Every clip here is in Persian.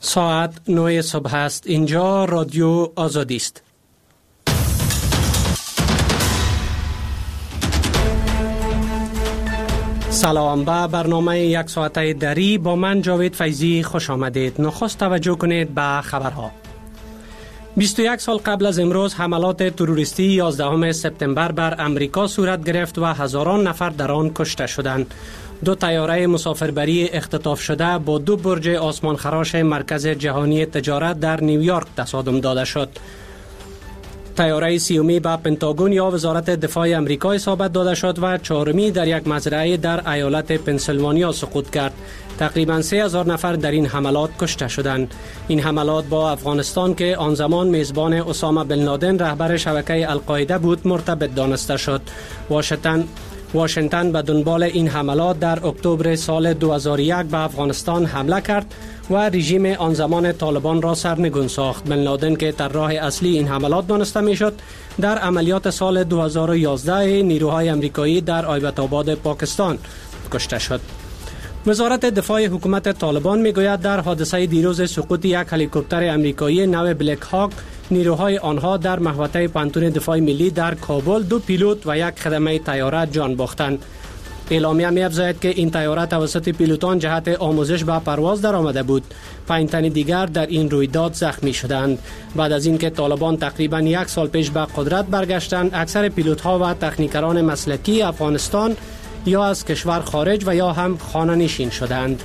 ساعت 9 صبح است. اینجا رادیو آزادی است. سلام، به برنامه یک ساعته دری با من جاوید فیضی خوش آمدید. نخست توجه کنید به خبرها. 21 سال قبل از امروز حملات تروریستی 11 سپتامبر بر امریکا صورت گرفت و هزاران نفر در آن کشته شدند. 2 طیاره مسافربری اختطاف شده با 2 برج آسمانخراش مرکز جهانی تجارت در نیویورک تصادم داده شد. طیاره سیومی به پنتاگون یا وزارت دفاع امریکا اصابت داده شد و 4می در یک مزرعه در ایالت پنسیلوانیا سقوط کرد. تقریباً 3000 نفر در این حملات کشته شدند. این حملات با افغانستان که آن زمان میزبان اسامه بن لادن رهبر شبکه القاعده بود مرتبط دانسته شد. واشنگتن به دنبال این حملات در اکتبر سال 2001 به افغانستان حمله کرد و رژیم آن زمان طالبان را سرنگون ساخت. بن لادن که طراح اصلی این حملات دانسته میشد، در عملیات سال 2011 نیروهای امریکایی در آیبت آباد پاکستان کشته شد. وزارت دفاع حکومت طالبان میگوید در حادثه دیروز سقوط یک هلیکوپتر امریکایی نو بلک هاک نیروهای آنها در محوطه پانتون دفاع ملی در کابل 2 پیلوت و یک خدمه طیاره جان باختند. اعلامیه می‌افزاید که این طیاره توسط پیلوتان جهت آموزش به پرواز درآمده بود. 5 تن دیگر در این رویداد زخمی شدند. بعد از اینکه طالبان تقریباً 1 سال پیش به قدرت برگشتند، اکثر پیلوت‌ها و تکنیکران مسلکی افغانستان یا از کشور خارج و یا هم خانه نشین شدند.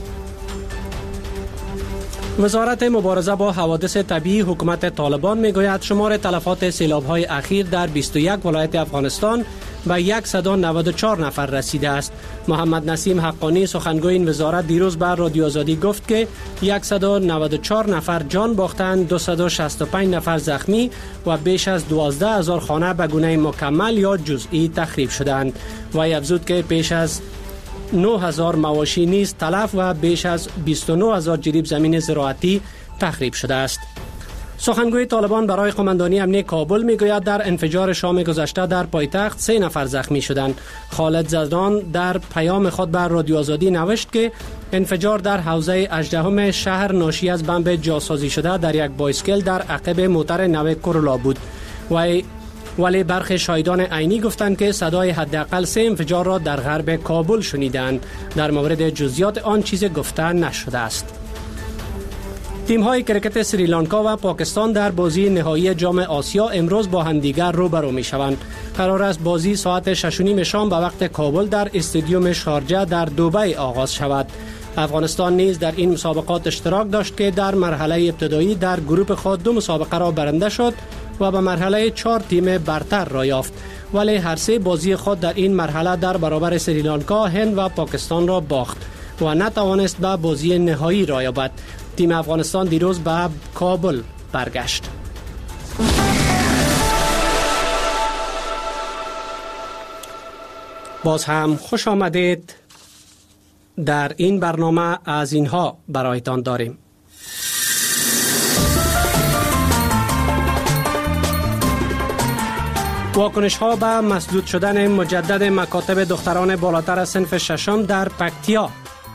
وزارت مبارزه با حوادث طبیعی حکومت طالبان میگوید شمار تلفات سیلاب‌های اخیر در 21 ولایت افغانستان به 194 نفر رسیده است. محمد نسیم حقانی سخنگوی این وزارت دیروز بر رادیو آزادی گفت که 194 نفر جان باختند، 265 نفر زخمی و بیش از 12000 خانه به گونه مکمل یا جزئی تخریب شدند. و افزود که بیش از 9000 مواشی نیز تلف و بیش از 29000 جریب زمین زراعتی تخریب شده است. سخنگوی طالبان برای قماندانی امنیه کابل میگوید در انفجار شام گذشته در پایتخت 3 نفر زخمی شدند. خالد زدران در پیام خود بر رادیو آزادی نوشت که انفجار در حوزه 18 شهر ناشی از بمب جاسازی شده در یک بایسکل در عقب موتر نو کورولا بود. ولی برخی شاهدان عینی گفتند که صدای حداقل 3 انفجار را در غرب کابل شنیدند. در مورد جزئیات آن چیز گفته نشده است. تیم‌های کرکت سریلانکا و پاکستان در بازی نهایی جام آسیا امروز با همدیگر روبرو می‌شوند. قرار است بازی ساعت 6:30 شام به وقت کابل در استادیوم شارجه در دبی آغاز شود. افغانستان نیز در این مسابقات اشتراک داشت که در مرحله ابتدایی در گروه خود 2 مسابقه را برنده شد و به مرحله 4 تیم برتر را یافت. ولی هر 3 بازی خود در این مرحله در برابر سریلانکا، هند و پاکستان را باخت و نتوانست به بازی نهایی را یابد. تیم افغانستان دیروز به کابل برگشت. باز هم خوش آمدید. در این برنامه از اینها برایتان داریم: واکنش ها به مسدود شدن مجدد مکاتب دختران بالاتر از صنف 6 در پکتیا.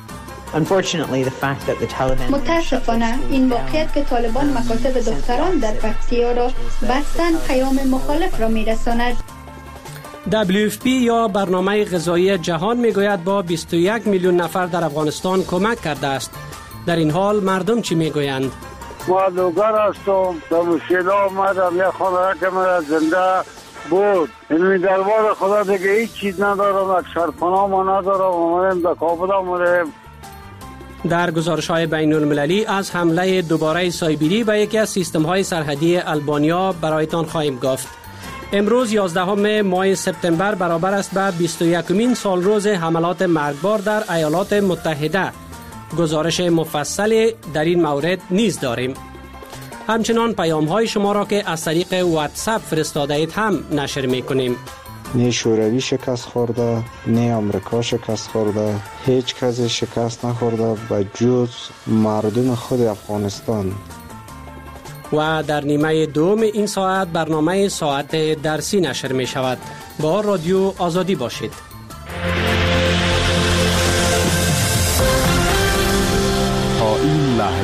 متاسفانه این واقعیت که طالبان مکاتب دختران در پکتیا را بستن پیام مخالف را می‌رساند. WFP یا برنامه غذایی جهان میگوید با 21 میلیون نفر در افغانستان کمک کرده است. در این حال مردم چی میگویند؟ ما لوگر هستم، در مشکل آمدم، یک خانه که من زنده بود. این دربار خدا دیگه هیچ چیز ندارم، یک سرپناه ما ندارم، آمدیم در کابل آمدیم. در گزارش‌های بین‌المللی از حمله دوباره سایبری به یکی از سیستم‌های سرحدی البانیا برایتان خواهیم گفت. امروز 11 ماه سپتامبر برابر است به 21مین سالروز حملات مرگبار در ایالات متحده. گزارش مفصل در این مورد نیز داریم. همچنان پیام‌های شما را که از طریق واتساپ فرستاده اید هم نشر می‌کنیم. نه شوروی شکست خورده، نه آمریکا شکست خورده، هیچ کسی شکست نخورده به جز مردم خود افغانستان. و در نیمه دوم این ساعت برنامه ساعت درسی نشر می شود. با رادیو آزادی باشید. تا این لحظه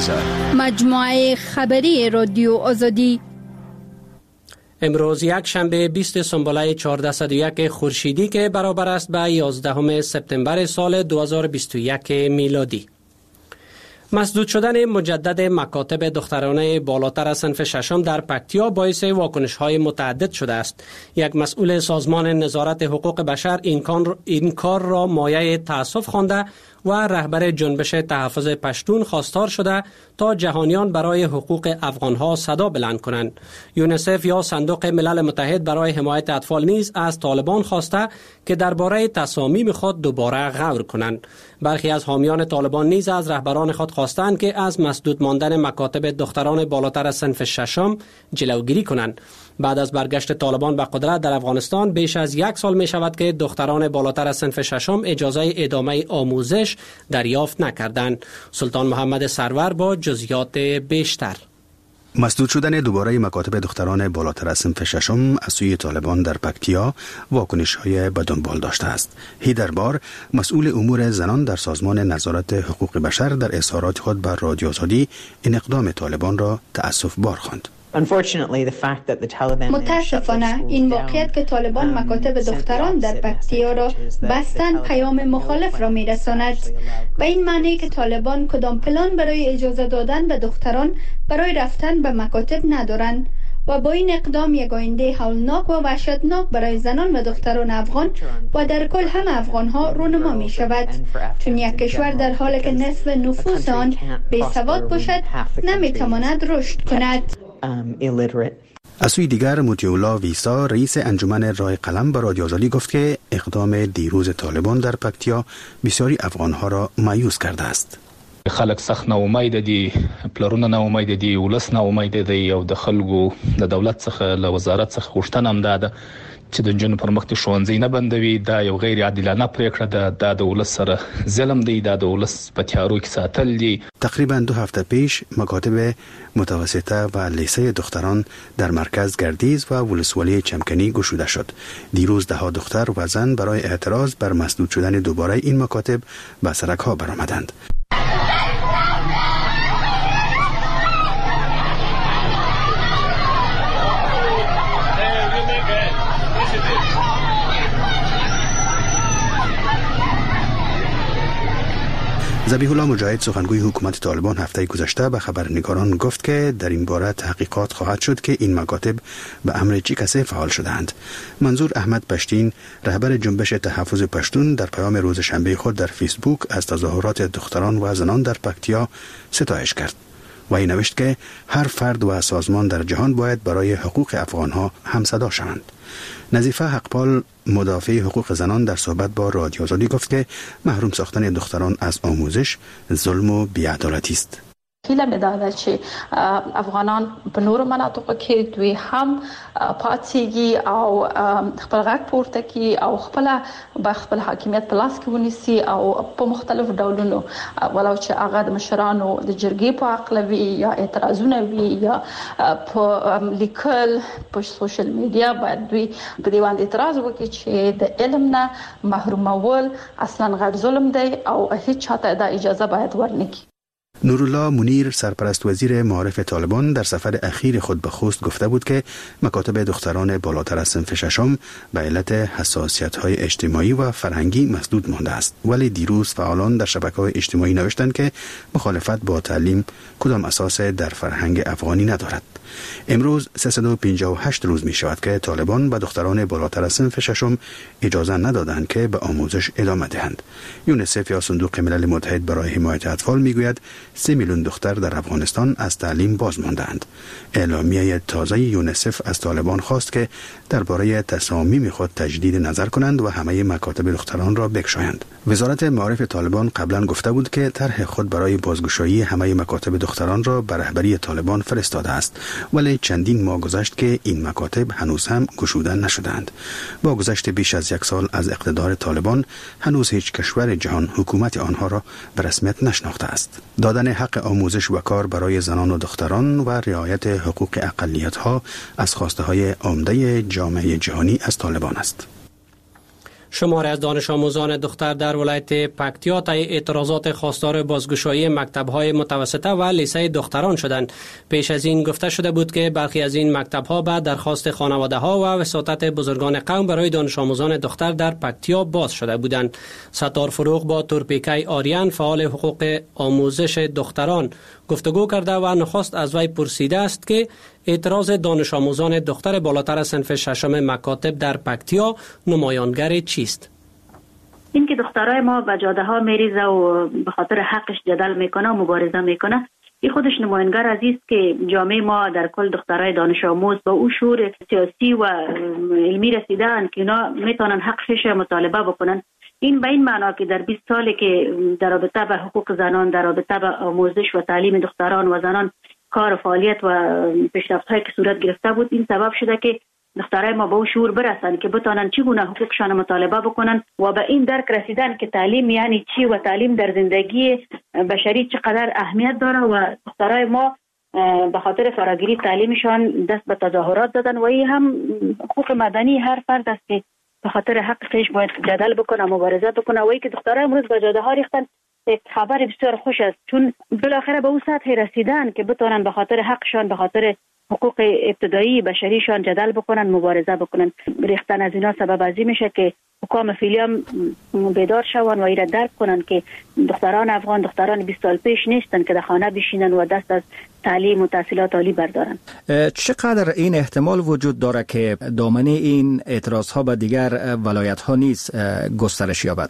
مجموعه خبری رادیو آزادی. امروز یک شنبه 20 سنبله 1401 خورشیدی که برابر است به 11 سپتامبر سال 2021 میلادی. مسدود شدن مجدد مکاتب دخترانه بالاتر از صنف ششم در پکتیا باعث واکنش‌های متعدد شده است. یک مسئول سازمان نظارت حقوق بشر این کار را مایه تأسف خوانده و رهبر جنبش تحفظ پشتون خواستار شده تا جهانیان برای حقوق افغانها صدا بلند کنند. یونیسف یا صندوق ملل متحد برای حمایت اطفال نیز از طالبان خواسته که درباره تصامیم خود دوباره غور کنند. برخی از حامیان طالبان نیز از رهبران خود خواستند که از مسدود ماندن مکاتب دختران بالاتر از صنف ششم جلوگیری کنند. بعد از برگشت طالبان به قدرت در افغانستان بیش از یک سال می شود که دختران بالاتر از صنف ششم اجازه ادامه آموزش دریافت نکردند. سلطان محمد سرور با جزئیات بیشتر. مسدود شدن دوباره مکاتب دختران بالاتر از صنف ششم از سوی طالبان در پکتیا واکنش‌های به دنبال داشته است. هیدر بار، مسئول امور زنان در سازمان نظارت حقوق بشر، در اظهارات خود بر رادیو آزادی این اقدام طالبان را تأسف بار خواند. متاسفانه این واقعیت که طالبان مکاتب دختران در پکتیا را بستن پیام مخالف را میرساند. و این معنی که طالبان کدام پلان برای اجازه دادن به دختران برای رفتن به مکاتب ندارند و با این اقدام یک آینده هولناک و وحشتناک برای زنان و دختران افغان و در کل همه افغان ها رونما می شود، چون یک کشور در حالی که نصف نفوس آن بی‌سواد باشد نمی تواند رشد کند. از سوی دیگر مطیع ویسا، رئیس انجمن رای قلم، به رادیو آزادی گفت که اقدام دیروز طالبان در پکتیا بسیاری افغانها را مایوس کرده است. خلک سخت ناامید دي، پلرونه ناامید دي، ولس ناامید دي او د خلکو د دولت څخه له وزارت څخه غوښتنه هم ده چې د جنونو پر مخ ښوونځي نه بندوي. دا یو غیر عادلانه پریکړه ده. دا د ولس سره ظلم دی. دا د ولس په تیارو کې ساتل دي. تقریبا 2 هفته پیش مکاتب متوسطه و لیسه دختران در مرکز گردیز و ولسوالی چمکنی گشوده شد. دیروز ده ها دختر و زن برای اعتراض بر مسدود شدن دوباره این مکاتب به سرک‌ها برآمدند. ذبیح الله مجاهد، سخنگوی حکومت طالبان، هفته گذشته به خبرنگاران گفت که در این باره تحقیقات خواهد شد که این مکاتب به امر چه کسی فعال شدند. منظور احمد پشتین، رهبر جنبش تحفظ پشتون، در پیام روز شنبه خود در فیسبوک از تظاهرات دختران و زنان در پکتیا ستایش کرد و این نوشت که هر فرد و سازمان در جهان باید برای حقوق افغانها همصدا شوند. نظیفه حقپال، مدافع حقوق زنان، در صحبت با رادیو آزادی گفت که محروم ساختن دختران از آموزش ظلم و بی‌عدالتی است. هیله مې دا ده چې افغانان په نورو مناطقو کې دوی هم پاتېږي او خپل غږ پورته کړي او خپل حاکمیت په لاس کې ونیسي او په مختلفو ډولونو، ولو چې هغه د مشرانو د جرګې په حق وي یا اعتراضونه وي یا په لیکل په سوشل میډیا، باید دوی په دې باندې اعتراض وکړي چې د علم نه محرومول اصلا غیر ظلم دی او هیڅ چاته دا اجازه باید ورنکړي. نورالله منیر، سرپرست وزیر معارف طالبان، در سفر اخیر خود به خوست گفته بود که مکاتب دختران بالاتر از صنف ششم به علت حساسیت‌های اجتماعی و فرهنگی مسدود مانده است. ولی دیروز فعالان در شبکه‌های اجتماعی نوشتند که مخالفت با تعلیم کدام اساس در فرهنگ افغانی ندارد. امروز 358 روز می شود که طالبان به دختران بالاتر از صنف ششم اجازه ندادند که به آموزش ادامه دهند. یونیسف یا صندوق ملل متحد برای حمایت اطفال می گوید 3 میلیون دختر در افغانستان از تعلیم باز ماندند. اعلامیه تازه یونیسف از طالبان خواست که درباره تصامیم خود تجدید نظر کنند و همه مکاتب دختران را بگشایند. وزارت معارف طالبان قبلا گفته بود که طرح خود برای بازگشایی همه مکاتب دختران را به رهبری طالبان فرستاده است، ولی چندین ماه گذشت که این مکاتب هنوز هم گشوده نشدند. با گذشت بیش از 1 سال از اقتدار طالبان، هنوز هیچ کشور جهان حکومت آنها را به رسمیت نشناخته است. دادن حق آموزش و کار برای زنان و دختران و رعایت حقوق اقلیت‌ها از خواسته های عمده جامعه جهانی از طالبان است. شماری از دانش آموزان دختر در ولایت پکتیا طی اعتراضات خواستار بازگشایی مکتب‌های متوسطه و لیسه دختران شدند. پیش از این گفته شده بود که برخی از این مکتب‌ها به درخواست خانواده‌ها و وساطت بزرگان قوم برای دانش آموزان دختر در پکتیا باز شده بودند. ستار فروغ با تورپیکای آریان فعال حقوق آموزش دختران گفتگو کرده و نخست از وی پرسیده است که اعتراض دانش آموزان دختر بالاتر از صنف ششم مکاتب در پکتیا نمایانگر چیست؟ این که دخترای ما به جاده ها میریزه و به خاطر حقش جدل میکنه و مبارزه میکنه، این خودش نمایانگر از است که جامعه ما در کل دخترای دانش آموز با او شعور سیاسی و علمی رسیدن که اینا میتونن حقش مطالبه بکنن. این به این معنا که در 20 سالی که در رابطه به حقوق زنان، در رابطه به آموزش و تعلیم دختران و زنان کار و فعالیت و پیشرفت‌هایی که صورت گرفته بود، این سبب شده که دخترای ما به او شعور برسن که بتونن چگونه حقوقشان مطالبه بکنن و به این درک رسیدن که تعلیم یعنی چی و تعلیم در زندگی بشری چقدر اهمیت داره. و دخترای ما به خاطر فراگیری تعلیمشان دست به تظاهرات دادن و این هم حقوق مدنی هر فرد است که به خاطر حقش باید جدل بکنه، مبارزه بکنه. و ای که دخترای امروز به جاده ها ریختن یک خبر بسیار خوش است، چون بالاخره به اون سطح رسیدن که بتونن به خاطر حقشان، به خاطر حقوق ابتدایی بشریشان جدل بکنن، مبارزه بکنن. ریختن از اینا سبب ازی میشه که حکام فعلی هم بیدار شون و ایره درک کنن که دختران افغان دختران 20 سال پیش نیستن که در خانه بشینن و دست از تعلیم و تحصیلات عالی بردارن. چقدر این احتمال وجود داره که دامنه این اعتراض ها به دیگر ولایت ها نیز گسترش یابد؟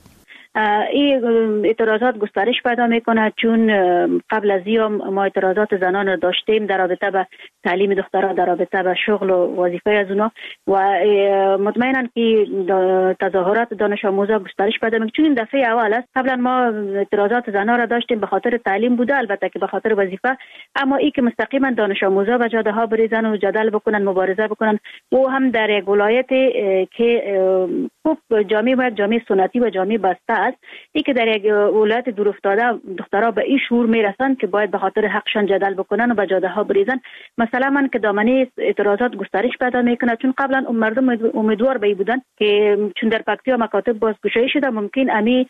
این اعتراضات گسترش پیدا میکنه، چون قبل از این ما اعتراضات زنان رو داشتیم در رابطه به تعلیم دخترها، در رابطه به شغل و وظیفه از اونا و مطمئناً که تظاهرات دانش آموزا گسترش پیدا میکنه، چون این دفعه اول است. قبلا ما اعتراضات زنان رو داشتیم به خاطر تعلیم بوده، البته که به خاطر وظیفه، اما این که مستقیما دانش آموزا به جاده ها بریزن و جدل بکنن، مبارزه بکنن، و هم در یک ولایت که خوب جامعه سنتی و جامعه بسته است، این که در یک ولایت دور افتاده دخترها به این شعور میرسن که باید به خاطر حقشان جدل بکنن و به جاده ها بریزن. مثلا من که دامنه اعتراضات گسترش پیدا میکنه، چون قبلا مردم امیدوار به بودن که چون در پکتیا مکاتب بازگشایی شده ممکن امی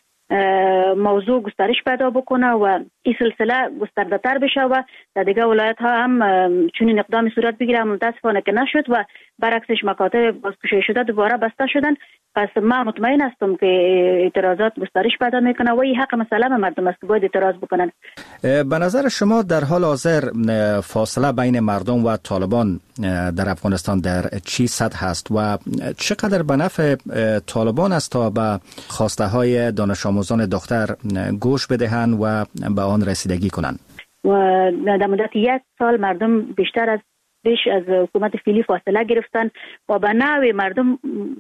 موضوع گسترش پیدا بکنه و این سلسله گسترده تر بشه و در دیگه ولایت ها هم چون این اقدام صورت بگیره. متاسفانه که نشد و برعکسش مکاتب بازگشایی شده دوباره بسته شدن. پس من مطمئن هستم که اعتراضات گسترش پیدا میکنه و این حق مسلم مردم است که باید اعتراض بکنن. به نظر شما در حال حاضر فاصله بین مردم و طالبان در افغانستان در چی سطح هست و چقدر به نفع طالبان است تا به خواسته های دانش آموزان دختر گوش بدهند و به آن رسیدگی کنند؟ و در مدت 1 سال مردم بیش از حکومت فعلی فاصله گرفتن و به نوع مردم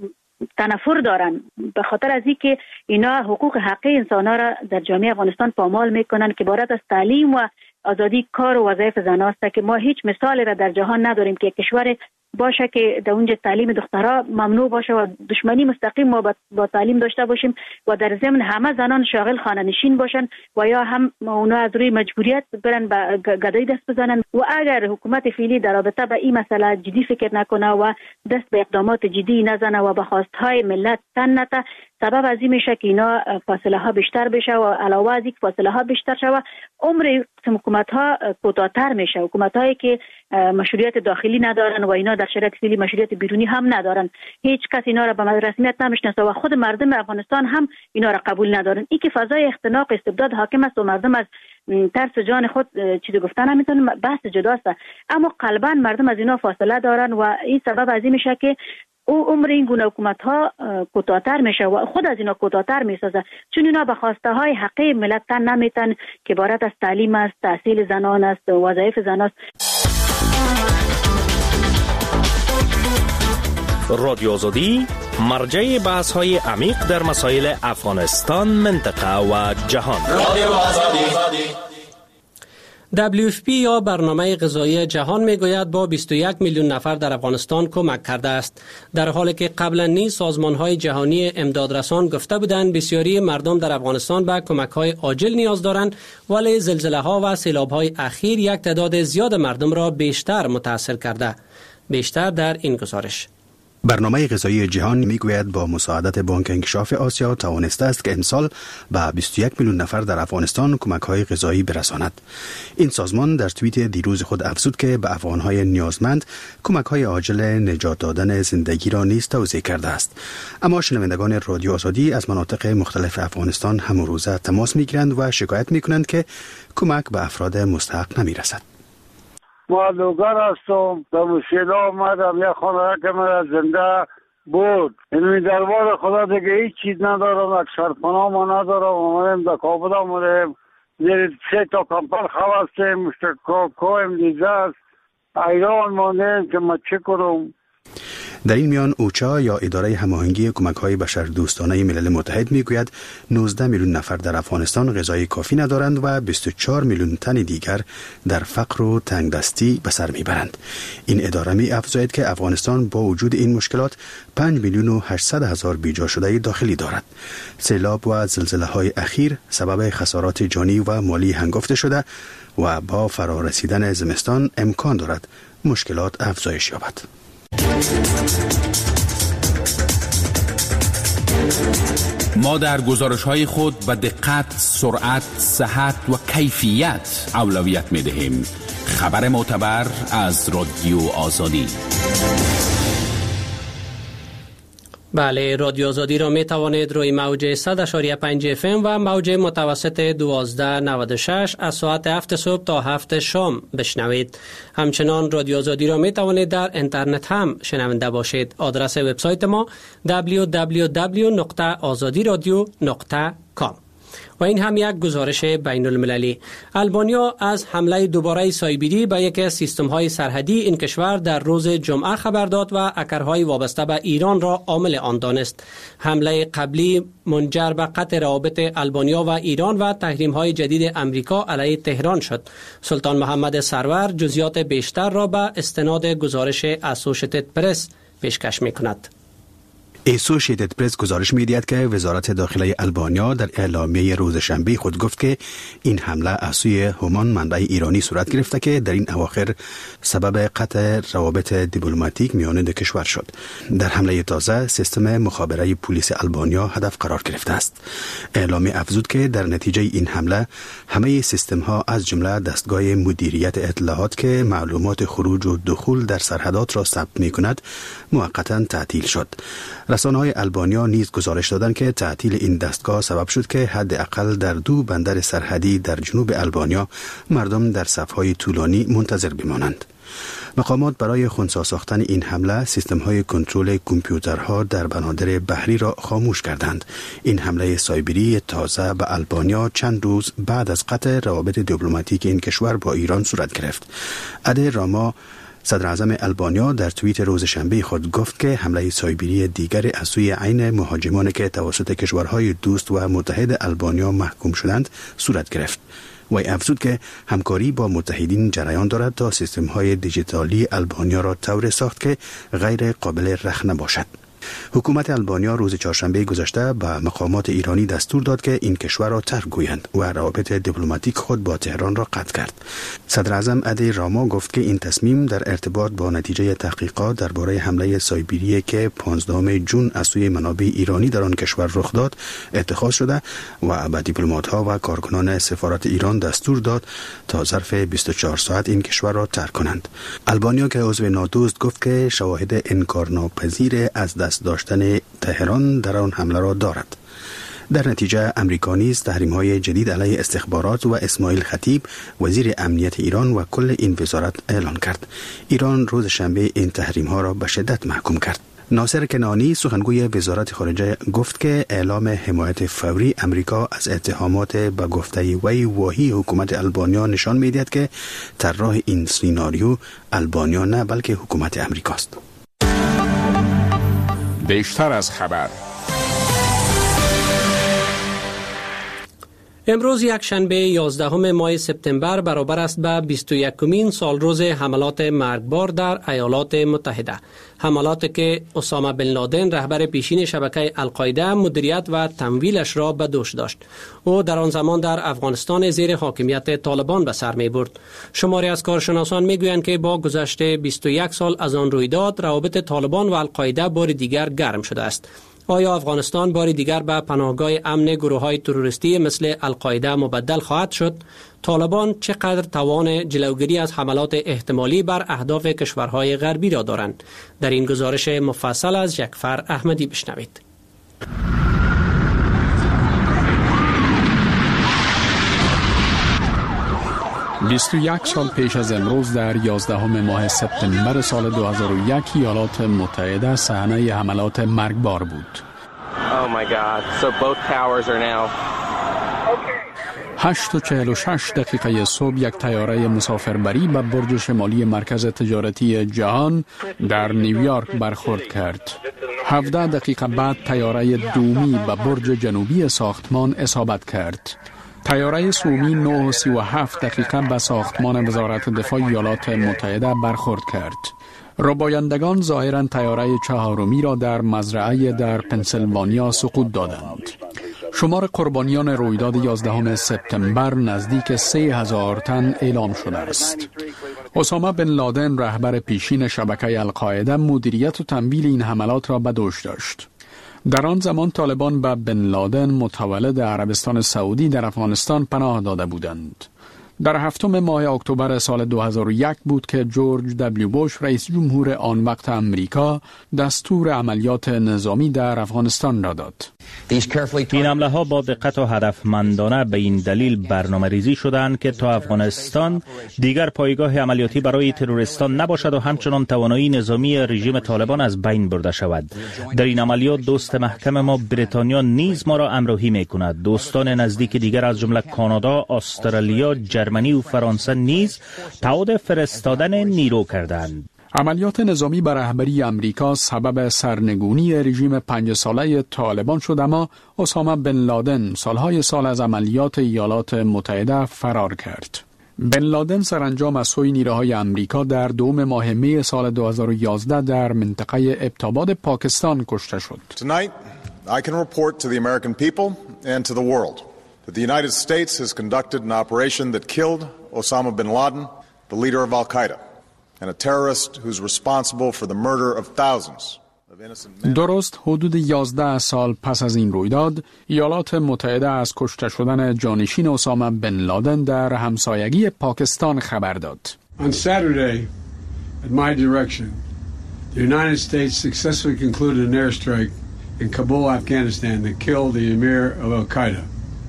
تنفر دارن، به خاطر از اینکه اینا حقوق حقیقی انسان‌ها را در جامعه افغانستان پامال میکنن که عبارت از تعلیم و آزادی کار و وظایف زنان است که ما هیچ مثالی را در جهان نداریم که کشور باشه که در اونجا تعلیم دخترها ممنوع باشه و دشمنی مستقیم ما با تعلیم داشته باشیم و در ضمن همه زنان شاغل خانه نشین باشن و یا هم اونا از روی مجبوریت برن به گدایی دست بزنن. و اگر حکومت فعلی در رابطه با این مسئله جدی فکر نکنه و دست به اقدامات جدی نزنه و به خواستهای ملت تن نده، سبب از این میشه که اینا فاصله ها بیشتر بشه و علاوه از این فاصله ها بیشتر شه و عمر حکومت ها کوتاه‌تر میشه. حکومت هایی که مشروعیت داخلی ندارن و اینا در شرایط فعلی مشروعیت بیرونی هم ندارن، هیچ کس اینا را به رسمیت نمیشناسه و خود مردم افغانستان هم اینا را قبول ندارن. این که فضای اختناق استبداد حاکم است و مردم از ترس جان خود چیزی گفتن نمیتونن، بحث جداست، اما قلبا مردم از اینا فاصله دارن و این سبب از این میشه که او عمر این گونه حکومت ها کوتاه‌تر میشه و خود از اینا کوتاه‌تر میسازه، چون اینا به خواسته های حقیقی ملت تن نمیتن که عبارت از تعلیم است، تحصیل زنان است، وظایف زنان است. رادیو آزادی مرجع بحث های عمیق در مسائل افغانستان، منطقه و جهان. رادیو آزادی. WFP یا برنامه غذایی جهان میگوید با 21 میلیون نفر در افغانستان کمک کرده است، در حالی که قبلا نیز سازمان‌های جهانی امدادرسان گفته بودند بسیاری مردم در افغانستان به کمک‌های عاجل نیاز دارند، ولی زلزله‌ها و سیلاب‌های اخیر یک تعداد زیاد مردم را بیشتر متاثر کرده. بیشتر در این گزارش. برنامه غذایی جهان میگوید با مساعدت بانک انکشاف آسیا توانسته است که امسال به 21 میلیون نفر در افغانستان کمک‌های غذایی برساند. این سازمان در توییت دیروز خود افزود که به افغان‌های نیازمند کمک‌های عاجل نجات دادن زندگی را نیز توزیع کرده است. اما شنوندگان رادیو آزادی از مناطق مختلف افغانستان همون روزه تماس می‌گیرند و شکایت می‌کنند که کمک به افراد مستحق نمی‌رسد. ما لوگر هستم، در مشکل آمدم، یک خانه که من زنده بود. این دربار خدا دیگه هیچ چیز ندارم، یک سرپناه ما ندارم. آمدیم در کابل آمدیم، 3 تا کمپر خوستیم، کویم دیزه است. ایران ماندیم که ما چه کنم. در این میان اوچا یا اداره هماهنگی کمک‌های بشردوستانه ملل متحد میگوید 19 میلیون نفر در افغانستان غذای کافی ندارند و 24 میلیون تن دیگر در فقر و تنگدستی به سر میبرند. این اداره می‌افزاید که افغانستان با وجود این مشکلات 5 میلیون و 800 هزار بیجا شده داخلی دارد. سیلاب و زلزله‌های اخیر سبب خسارات جانی و مالی هنگفته شده و با فرارسیدن زمستان امکان دارد مشکلات افزایش یابد. ما در گزارش‌های خود به دقت، سرعت، صحت و کیفیت اولویت می‌دهیم. خبر معتبر از رادیو آزادی. بله، رادیو آزادی را می توانید روی موج 100.5 FM و موج متوسط 1296 از ساعت 7 صبح تا 7 شام بشنوید. همچنان رادیو آزادی را می توانید در اینترنت هم شنونده باشید. آدرس وبسایت ما www.azadiradio.com. و این هم یک گزارش بین المللی. البانیا از حمله دوباره سایبری به یکی از سیستم‌های سرحدی این کشور در روز جمعه خبر داد و اکرهای وابسته به ایران را عامل آن دانست. حمله قبلی منجر به قطع روابط البانیا و ایران و تحریم‌های جدید امریکا علیه تهران شد. سلطان محمد سرور جزئیات بیشتر را به استناد گزارش اسوشیتد پرس پیشکش می‌کند. اسوشیتد پرس گزارش می‌دهد که وزارت داخلی البانیا در اعلامیه روز شنبه خود گفت که این حمله از سوی همان منبع ایرانی صورت گرفته که در این اواخر سبب قطع روابط دیپلماتیک میان دو کشور شد. در حمله تازه سیستم مخابره پلیس البانیا هدف قرار گرفته است. اعلامیه افزود که در نتیجه این حمله همه سیستم‌ها از جمله دستگاه مدیریت اطلاعات که معلومات خروج و دخول در سرحدات را ثبت می‌کند موقتاً تعطیل شد. رسانه‌های البانیا نیز گزارش دادند که تعطیل این دستگاه سبب شد که حداقل در 2 بندر سرحدی در جنوب البانیا مردم در صف‌های طولانی منتظر بمانند. مقامات برای خنثی ساختن این حمله سیستم‌های کنترل کامپیوترها در بنادر بحری را خاموش کردند. این حمله سایبری تازه به البانیا چند روز بعد از قطع روابط دیپلماتیک این کشور با ایران صورت گرفت. ادی راما صدر اعظم البانیا در توییت روز شنبه خود گفت که حمله سایبری دیگر از سوی عین مهاجمان که توسط کشورهای دوست و متحد البانیا محکوم شدند صورت گرفت. و افزود که همکاری با متحدین جریان دارد تا سیستم‌های دیجیتالی البانیا را طوری ساخت که غیر قابل رخنه باشد. حکومت البانیا روز چهارشنبه گذشته به مقامات ایرانی دستور داد که این کشور را ترک گویند و روابط دیپلماتیک خود با تهران را قطع کرد. صدر اعظم ادی راما گفت که این تصمیم در ارتباط با نتیجه تحقیقات درباره حمله سایبری که 15 جون از سوی منابع ایرانی در آن کشور رخ داد اتخاذ شده و به دیپلمات‌ها و کارکنان سفارت ایران دستور داد تا ظرف 24 ساعت این کشور را ترک کنند. البانیا که عضو نادوست گفت که شواهد انکارناپذیر از دست داشتن تهران در آن حمله را دارد. در نتیجه امریکا نیز تحریم‌های جدید علیه استخبارات و اسماعیل خطیب وزیر امنیت ایران و کل این وزارت اعلان کرد. ایران روز شنبه این تحریم‌ها را به شدت محکوم کرد. ناصر کنعانی سخنگوی وزارت خارجه گفت که اعلام حمایت فوری امریکا از اتهامات به گفته وی واهی حکومت البانیا نشان می‌دهد که طراح این سیناریو البانیا نه بلکه حکومت امریکاست. بیشتر از خبر. امروز یک شنبه 11 ماه سپتامبر برابر است به 21مین سالروز حملات مرگبار در ایالات متحده. حملاتی که اسامه بن لادن رهبر پیشین شبکه القاعده مدیریت و تمویلش را به دوش داشت. او در آن زمان در افغانستان زیر حاکمیت طالبان به سر می برد. شماری از کارشناسان می گویند که با گذشت 21 سال از آن رویداد روابط طالبان و القاعده بار دیگر گرم شده است. آیا افغانستان بار دیگر به پناهگاه امن گروه‌های تروریستی مثل القاعده مبدل خواهد شد؟ طالبان چقدر توان جلوگیری از حملات احتمالی بر اهداف کشورهای غربی را دارند؟ در این گزارش مفصل از جعفر احمدی بشنوید. یک سال پیش از امروز در 11 ماه سپتامبر سال 2001 ایالات متحده صحنه حملات مرگبار بود. 8:46 صبح یک طیاره مسافربری به برج شمالی مرکز تجارتی جهان در نیویورک برخورد کرد. 17 دقیقه بعد طیاره دومی به برج جنوبی ساختمان اصابت کرد. طیاره سومی 9:37 به ساختمان وزارت دفاع ایالات متحده برخورد کرد. ربایندگان ظاهراً طیاره چهارمی را در مزرعه در پنسیلوانیا سقوط دادند. شمار قربانیان رویداد 11 سپتامبر نزدیک 3000 تن اعلام شده است. اسامه بن لادن رهبر پیشین شبکه القاعده مدیریت و تمویل این حملات را به دوش داشت. در آن زمان طالبان به بن لادن متولد عربستان سعودی در افغانستان پناه داده بودند. در 7 ماه اکتبر سال 2001 بود که جورج دبلیو بوش رئیس جمهور آن وقت امریکا دستور عملیات نظامی در افغانستان را داد. این حمله ها با دقت و هدفمندانه به این دلیل برنامه ریزی شدند که تا افغانستان دیگر پایگاه عملیاتی برای تروریستان نباشد و همچنان توانایی نظامی رژیم طالبان از بین برده شود. در این عملیات دوست محکم ما بریتانیا نیز ما را همراهی می‌کند. دوستان نزدیک دیگر از جمله کانادا، استرالیا، جرمنی و فرانسه نیز تعهد فرستادن نیرو کردند. عملیات نظامی بر رهبری امریکا سبب سرنگونی رژیم 5 ساله طالبان شد، اما اسامه بن لادن سالهای سال از عملیات ایالات متحده فرار کرد. بن لادن سرانجام از سوی نیروهای امریکا در 2 ماه می سال 2011 در منطقه ابتاباد پاکستان کشته شد. Tonight, I can report to the American people and to the world that the United States has conducted an operation that killed Osama bin Laden, the leader of Al-Qaeda, and a terrorist who's responsible for the murder of thousands of innocent men. درست حدود 11 سال پس از این رویداد، ایالات متحده از کشته شدن جانشین اسامه بن لادن در همسایگی پاکستان خبر داد. On Saturday, at my direction, the United States successfully concluded an airstrike in Kabul, Afghanistan that killed the emir of Al-Qaeda,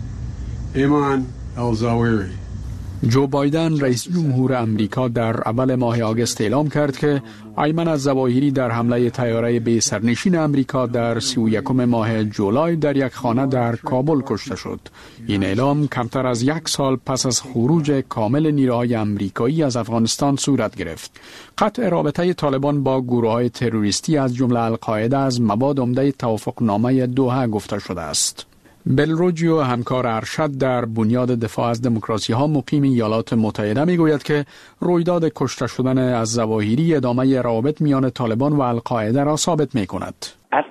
Ayman al-Zawahiri. جو بایدن رئیس جمهور امریکا در اول ماه آگوست اعلام کرد که ایمن الظواهری در حمله طیاره به سرنشین امریکا در 31 ماه جولای در یک خانه در کابل کشته شد. این اعلام کمتر از 1 سال پس از خروج کامل نیروهای امریکایی از افغانستان صورت گرفت. قطع رابطه طالبان با گروه‌های تروریستی از جمله القاعده از مباد عمده توافقنامه دوحه گفته شده است. بلروجیو همکار ارشد در بنیاد دفاع از دموکراسی ها مقیم ایالات متحده می گوید که رویداد کشته شدن از ظواهری ادامه روابط میان طالبان و القاعده را ثابت می کند.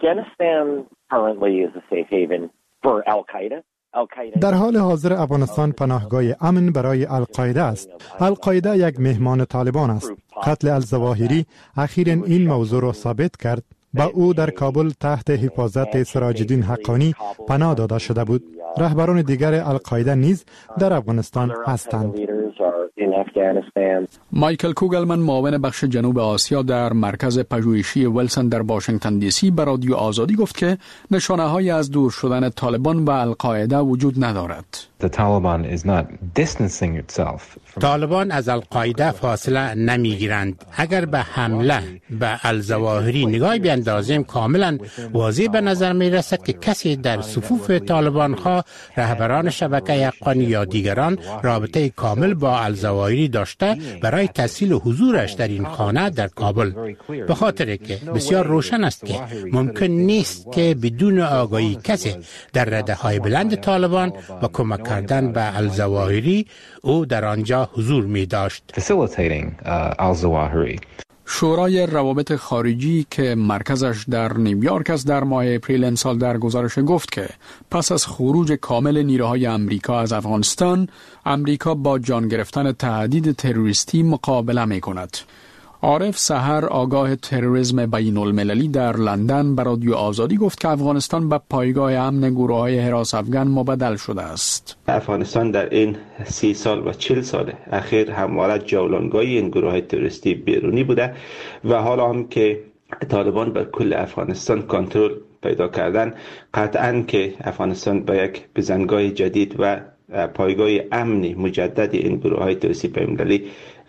در حال حاضر افغانستان پناهگاه امن برای القاعده است. القاعده یک مهمان طالبان است. قتل الظواهری اخیراً این موضوع را ثابت کرد. با او در کابل تحت حفاظت سراج الدین حقانی پناه داده شده بود. رهبران دیگر القاعده نیز در افغانستان هستند. مایکل کوگلمن معاون بخش جنوب آسیا در مرکز پژوهشی ویلسون در واشنگتن دی سی به رادیو آزادی گفت که نشانه‌هایی از دور شدن طالبان و القاعده وجود ندارد. The Taliban is not distancing itself طالبان از القاعده فاصله نمیگیرند. اگر به حمله به الظواهری نگاه بیندازیم کاملا واضح به نظر می رسد که کسی در صفوف طالبان ها رهبران شبکه حقانی یا دیگران رابطه کامل با الظواهری داشته برای تسهیل حضورش در این خانه در کابل، به خاطر که بسیار روشن است که ممکن نیست که بدون آگاهی کسی در رده های بلند طالبان و کمک کردن به الظواهری او در آنجا حضور می داشت. شورای روابط خارجی که مرکزش در نیویورک است در ماه اپریل این سال در گزارش گفت که پس از خروج کامل نیروهای امریکا از افغانستان، امریکا با جان گرفتن تهدید تروریستی مقابله می کند. عارف سحر آگاه تروریسم بین المللی در لندن به رادیو آزادی گفت که افغانستان به پایگاه امن گروه‌های حراس افغان مبدل شده است. افغانستان در این 30 سال و 40 سال اخیر همواره جولانگاهی این گروه‌های تروریستی بیرونی بوده و حالا هم که طالبان بر کل افغانستان کنترل پیدا کردن، قطعاً که افغانستان به یک بزنگاه جدید و پایگاه امنی مجدد این گروه‌های تروریستی بین‌المللی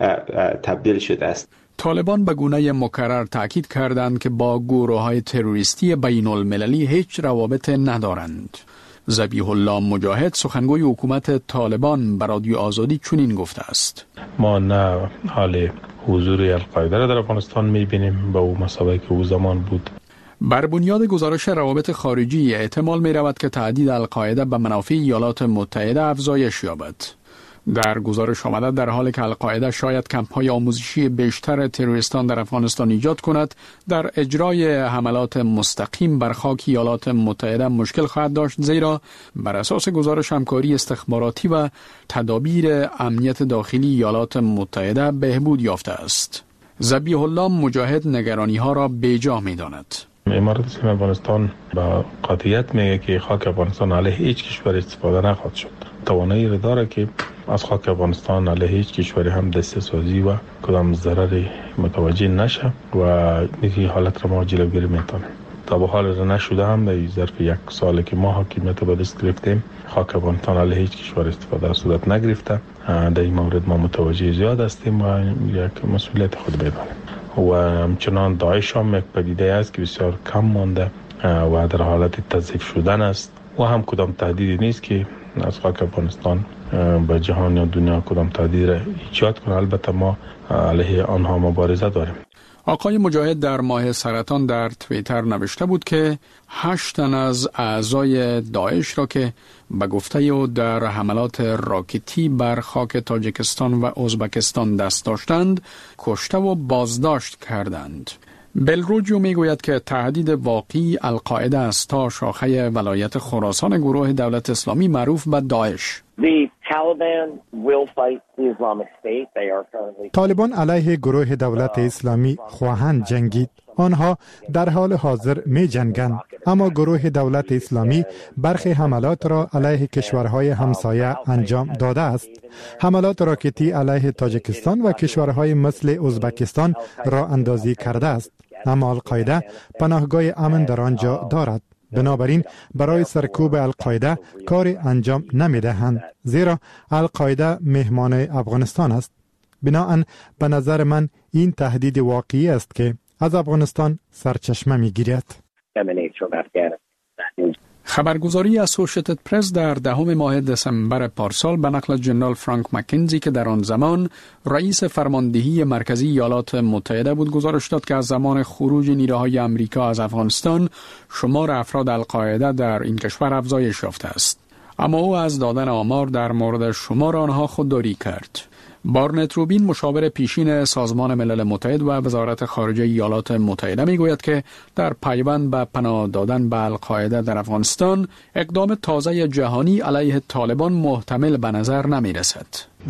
تبدیل شده است. طالبان به گونه مکرر تاکید کردند که با گروه‌های تروریستی بین المللی هیچ روابط ندارند. ذبیح الله مجاهد سخنگوی حکومت طالبان به رادیو آزادی چنین گفته است: ما نه حال حضور القاعده را در افغانستان می‌بینیم به اون مسابقه که او زمان بود. بر بنیاد گزارش روابط خارجی احتمال می‌رود که تهدید القاعده به منافع ایالات متحده افزایش یابد. در گزارش آمده در حالی که القاعده شاید کمپ‌های آموزشی بیشتر تروریستان در افغانستان ایجاد کند، در اجرای حملات مستقیم بر خاک ایالات متحده مشکل خواهد داشت، زیرا بر اساس گزارش همکاری استخباراتی و تدابیر امنیت داخلی ایالات متحده بهبود یافته است. ذبیح الله مجاهد نگرانی‌ها را بیجا می‌داند. امارات اسلامی افغانستان با قاطعیت میگه که خاک افغانستان علیه هیچ کشور استفاده نخواهد شد. توانایی را داره که از خاک افغانستان علیه هیچ کشوری هم دسته سازی و کدام ضرری متوجه نشه و این حالت را ما جلوگیری میتونیم. تا به حال را نشده هم در ظرف یک سالی که ما حاکمیت به دست گرفتیم، خاک افغانستان علیه هیچ کشور استفاده صورت نگرفته. در این مورد ما متوجه زیاد هستیم و یک مسئولیت خود بدانیم. و همچنان داعش هم یک پدیده است که بسیار کم مانده و در حالت تضعیف شدن است و هم کدام تهدیدی نیست که از خاک افغانستان به جهان یا دنیا کدام تهدید را ایجاد کنه. البته ما علیه آنها مبارزه داریم. آقای مجاهد در ماه سرطان در توییتر نوشته بود که 8 تن از اعضای داعش را که به گفته او در حملات راکتی بر خاک تاجیکستان و ازبکستان دست داشتند کشته و بازداشت کردند. بلروجیو میگوید که تهدید واقعی القاعده است تا شاخه ولایت خراسان گروه دولت اسلامی معروف به داعش. طالبان علیه گروه دولت اسلامی خواهند جنگید. آنها در حال حاضر می جنگند، اما گروه دولت اسلامی برخی حملات را علیه کشورهای همسایه انجام داده است. حملات راکتی علیه تاجیکستان و کشورهای مثل ازبکستان را اندازی کرده است، اما القاعده پناهگاه امن در آنجا دارد. بنابراین برای سرکوب القاعده کار انجام نمی دهند، زیرا القاعده مهمان افغانستان است. بناهن به نظر من این تهدید واقعی است که از افغانستان سرچشمه می گیرد. خبرگزاری اسوشیتد پرس در 10 ماه دسامبر پارسال به نقل جنرال فرانک مکنزی که در آن زمان رئیس فرماندهی مرکزی ایالات متحده بود گزارش داد که از زمان خروج نیروهای امریکا از افغانستان شمار افراد القاعده در این کشور افزایش یافته است. اما او از دادن آمار در مورد شمار آنها خودداری کرد. بارنت روبین مشاور پیشین سازمان ملل متحد و وزارت خارجه ایالات متحده میگوید که در پیوند به پناه دادن به القاعده در افغانستان اقدام تازه جهانی علیه طالبان محتمل به نظر نمی رسد.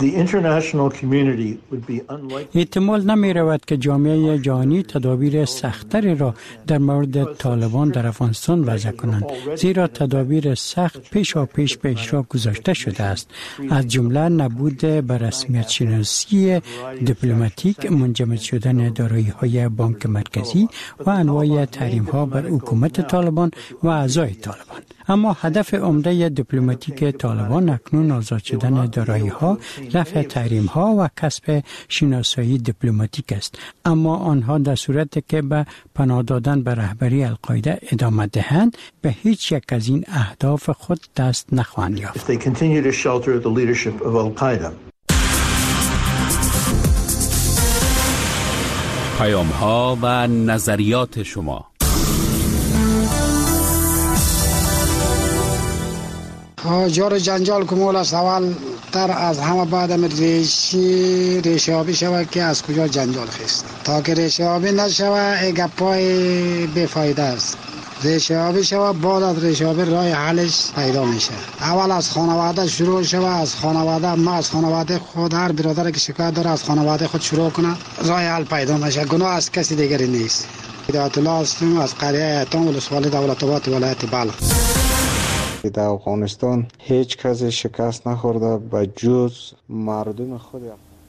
احتمال نمی رود که جامعه جهانی تدابیر سخت‌تری را در مورد طالبان در افغانستان وضع کنند، زیرا تدابیر سخت پیش به اجرا گذاشته شده است، از جمله نبود به رسمیت شناسی دیپلماتیک، منجمد شدن دارایی‌های بانک مرکزی و انواع تحریم‌ها بر حکومت طالبان و اعضای طالبان. اما هدف عمده دیپلماتیک طالبان اکنون آزاد شدن دارایی‌ها، رفع تحریم‌ها و کسب شناسایی دیپلماتیک است. اما آنها در صورتی که به پناه دادن به رهبری القاعده ادامه دهند به هیچ یک از این اهداف خود دست نخواهند یافت. پیام‌ها و نظریات شما. جار جنجال کمول است. اول تر از همه بعد ریشه آبی شود که از کجا جنجال خیست. تا که ریشه آبی نشود گپای بیفایده است. ریشه آبی شود، بعد از ریشه آبی راه حلش پیدا میشه. اول از خانواده شروع شود، از خانواده خود، هر برادر که شکایت داره از خانواده خود شروع کنه، راه حل پیدا میشه. گناه از کسی دیگری نیست. هدایت الله هستم از قریه ایتام ولسوالی دولت آباد ولایت بلخ. در افغانستان هیچ کسی شکست نخورده به جز مردم خود.